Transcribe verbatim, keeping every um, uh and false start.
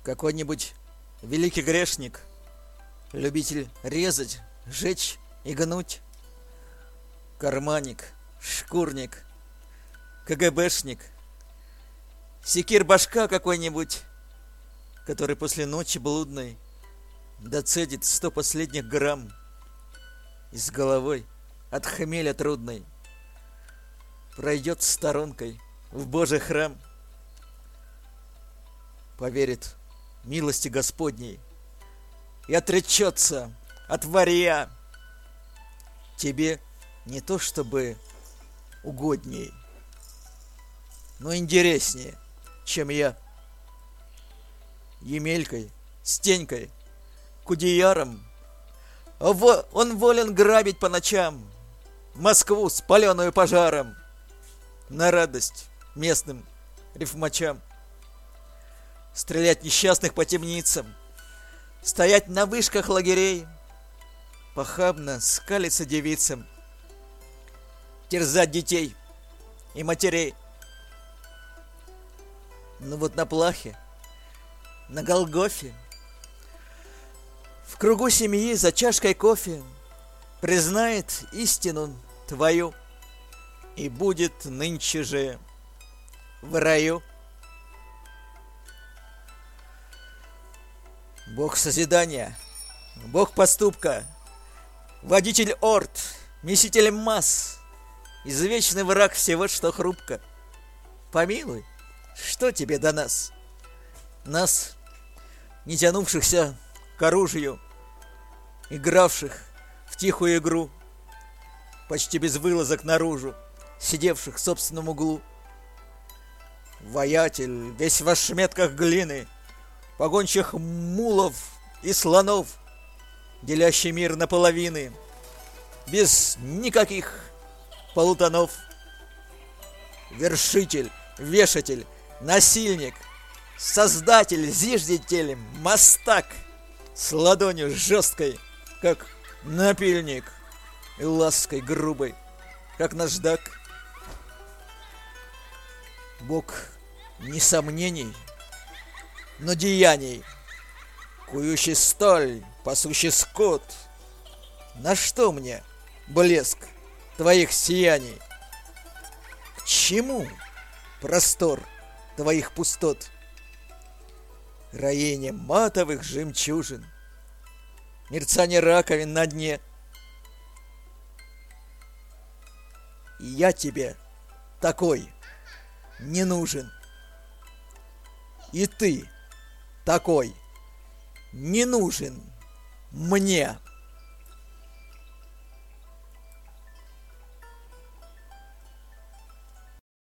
Какой-нибудь великий грешник, любитель резать, жечь и гнуть, карманник, шкурник, КГБшник, секир-башка какой-нибудь, который после ночи блудной доцедит сто последних грамм и с головой от хмеля трудной пройдет сторонкой в Божий храм, поверит милости Господней и отречется от варья. Тебе не то чтобы угодней, но интереснее, чем я. Емелькой, Стенькой, Кудеяром он волен грабить по ночам Москву, спаленную пожаром, на радость местным рифмачам, стрелять несчастных по темницам, стоять на вышках лагерей, похабно скалиться девицам, терзать детей и матерей. Но вот на плахе, на Голгофе, в кругу семьи за чашкой кофе признает истину твою и будет нынче же в раю. Бог созидания, Бог поступка, водитель орд, меситель масс, извечный враг всего, что хрупко. Помилуй, что тебе до нас? Нас, не тянувшихся к оружию, игравших в тихую игру, почти без вылазок наружу, сидевших в собственном углу. Воятель, весь в ошметках глины, погончих мулов и слонов, делящий мир на половины, без никаких полутонов. Вершитель, вешатель, насильник, создатель, зиждитель, мастак, с ладонью жесткой, как напильник, и лаской грубой, как наждак. Бог не сомнений, но деяний, кующий сталь, пасущий скот. На что мне блеск твоих сияний? К чему простор твоих пустот? Роение матовых жемчужин, мерцание раковин на дне. И я тебе такой не нужен. И ты такой не нужен мне.